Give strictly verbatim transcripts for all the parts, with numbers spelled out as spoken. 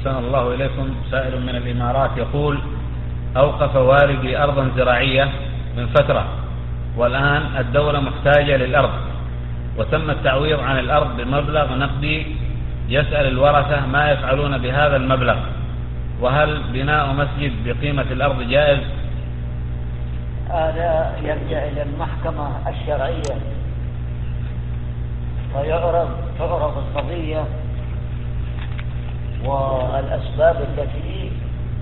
أحسن الله إليكم. سائل من الإمارات يقول: أوقف والدي أرضا زراعية من فترة، والآن الدولة محتاجة للأرض، وتم التعويض عن الأرض بمبلغ نقدي. يسأل الورثة ما يفعلون بهذا المبلغ، وهل بناء مسجد بقيمة الأرض جائز؟ هذا يرجع إلى المحكمة الشرعية ويعرض تعرض القضية والأسباب التي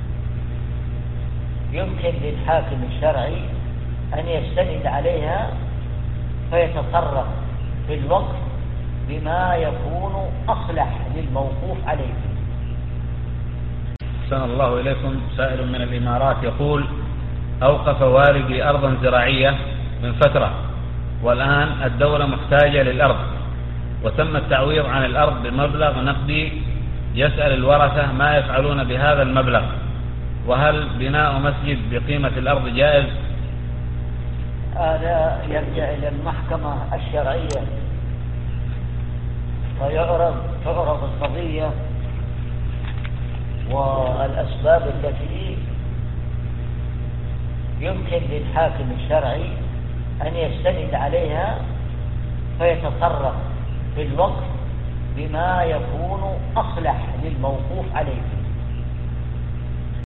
يمكن للحاكم الشرعي أن يستند عليها، فيتصرف في الوقت بما يكون أصلح للموقوف عليه. أحسن الله إليكم. سائل من الإمارات يقول: أوقف والدي أرضا زراعية من فترة، والآن الدولة محتاجة للأرض، وتم التعويض عن الأرض بمبلغ نقدي. يسأل الورثة ما يفعلون بهذا المبلغ، وهل بناء مسجد بقيمة الأرض جائز؟ هذا يرجع إلى المحكمة الشرعية ويعرض تعرض القضية والأسباب التي يمكن للحاكم الشرعي أن يستند عليها، فيتصرف في الوقت بما يكون أصلح للموقوف عليه.